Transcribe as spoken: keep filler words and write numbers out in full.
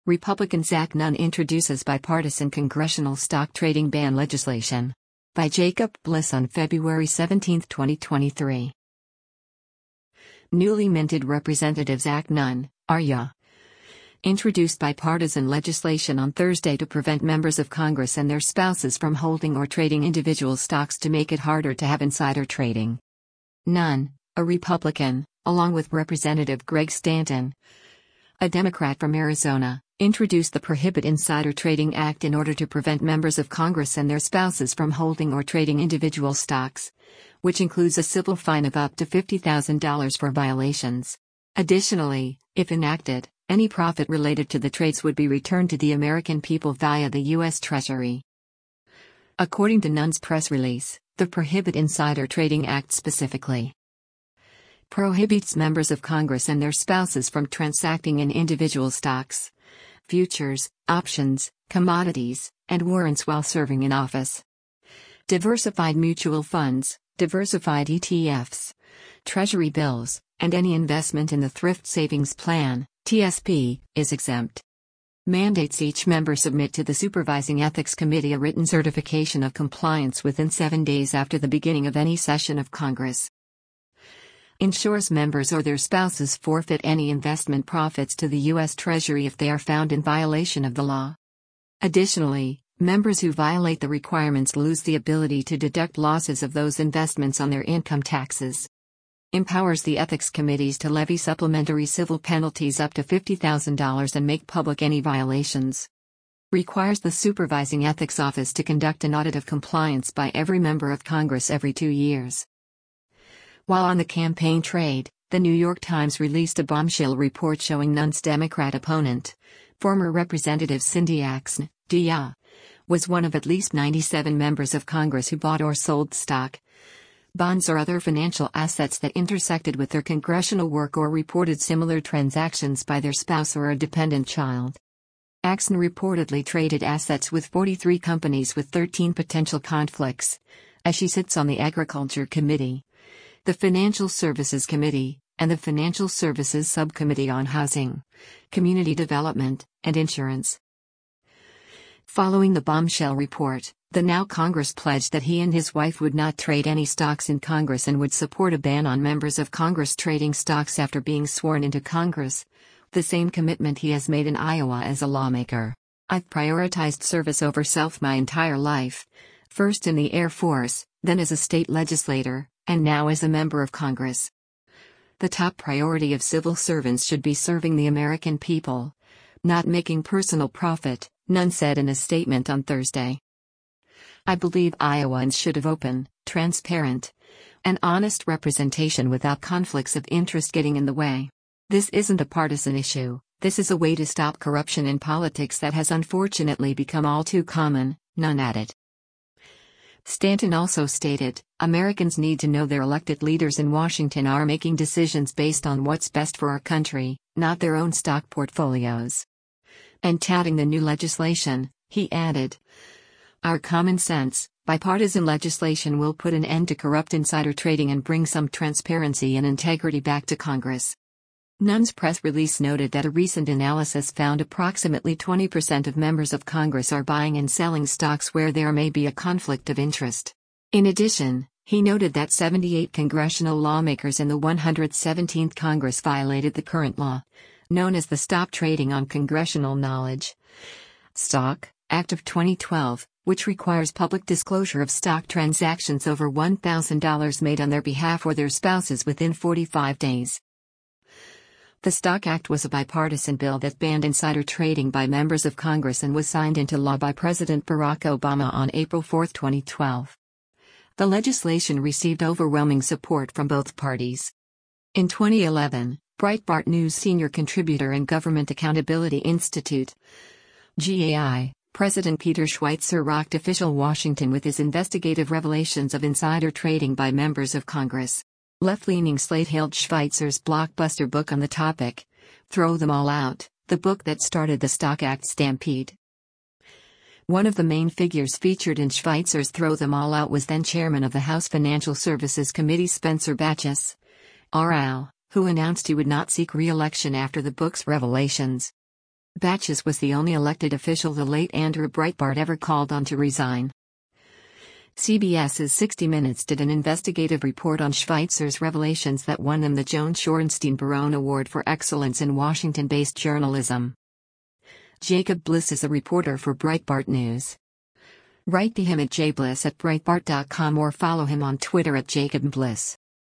Republican Zach Nunn introduces bipartisan congressional stock trading ban legislation. By Jacob Bliss on February seventeenth, twenty twenty-three. Newly minted Representative Zach Nunn, R Y A, introduced bipartisan legislation on Thursday to prevent members of Congress and their spouses from holding or trading individual stocks to make it harder to have insider trading. Nunn, a Republican, along with Representative Greg Stanton, a Democrat from Arizona, introduced the Prohibit Insider Trading Act in order to prevent members of Congress and their spouses from holding or trading individual stocks, which includes a civil fine of up to fifty thousand dollars for violations. Additionally, if enacted, any profit related to the trades would be returned to the American people via the U S Treasury. According to Nunn's press release, the Prohibit Insider Trading Act specifically prohibits members of Congress and their spouses from transacting in individual stocks, futures, options, commodities, and warrants while serving in office. Diversified mutual funds, diversified E T Fs, treasury bills, and any investment in the Thrift Savings Plan, T S P, is exempt. Mandates each member submit to the Supervising Ethics Committee a written certification of compliance within seven days after the beginning of any session of Congress. Ensures members or their spouses forfeit any investment profits to the U S Treasury if they are found in violation of the law. Additionally, members who violate the requirements lose the ability to deduct losses of those investments on their income taxes. Empowers the ethics committees to levy supplementary civil penalties up to fifty thousand dollars and make public any violations. Requires the Supervising Ethics Office to conduct an audit of compliance by every member of Congress every two years. While on the campaign trail, the New York Times released a bombshell report showing Nunn's Democrat opponent, former Representative Cindy Axne, D A, was one of at least ninety-seven members of Congress who bought or sold stock, bonds or other financial assets that intersected with their congressional work or reported similar transactions by their spouse or a dependent child. Axne reportedly traded assets with forty-three companies with thirteen potential conflicts, as she sits on the Agriculture Committee, the Financial Services Committee, and the Financial Services Subcommittee on Housing, Community Development, and Insurance. Following the bombshell report, the now Congress pledged that he and his wife would not trade any stocks in Congress and would support a ban on members of Congress trading stocks after being sworn into Congress, the same commitment he has made in Iowa as a lawmaker. I've prioritized service over self my entire life, first in the Air Force, then as a state legislator, and now as a member of Congress. The top priority of civil servants should be serving the American people, not making personal profit, Nunn said in a statement on Thursday. I believe Iowans should have open, transparent, and honest representation without conflicts of interest getting in the way. This isn't a partisan issue, this is a way to stop corruption in politics that has unfortunately become all too common, Nunn added. Stanton also stated, Americans need to know their elected leaders in Washington are making decisions based on what's best for our country, not their own stock portfolios. And touting the new legislation, he added, our common sense, bipartisan legislation will put an end to corrupt insider trading and bring some transparency and integrity back to Congress. Nunn's press release noted that a recent analysis found approximately twenty percent of members of Congress are buying and selling stocks where there may be a conflict of interest. In addition, he noted that seventy-eight congressional lawmakers in the one hundred seventeenth Congress violated the current law, known as the Stop Trading on Congressional Knowledge Stock Act of twenty twelve, which requires public disclosure of stock transactions over one thousand dollars made on their behalf or their spouses within forty-five days. The Stock Act was a bipartisan bill that banned insider trading by members of Congress and was signed into law by President Barack Obama on April fourth, twenty twelve. The legislation received overwhelming support from both parties. In twenty eleven, Breitbart News senior contributor and Government Accountability Institute (G A I) President Peter Schweitzer rocked official Washington with his investigative revelations of insider trading by members of Congress. Left-leaning Slate hailed Schweitzer's blockbuster book on the topic, Throw Them All Out, the book that started the Stock Act stampede. One of the main figures featured in Schweitzer's Throw Them All Out was then chairman of the House Financial Services Committee Spencer Bachus, R L, who announced he would not seek re-election after the book's revelations. Batches was the only elected official the late Andrew Breitbart ever called on to resign. CBS's sixty minutes did an investigative report on Schweitzer's revelations that won them the Joan Shorenstein Barone Award for Excellence in Washington-based journalism. Jacob Bliss is a reporter for Breitbart News. Write to him at jbliss at breitbart dot com or follow him on Twitter at Jacob Bliss.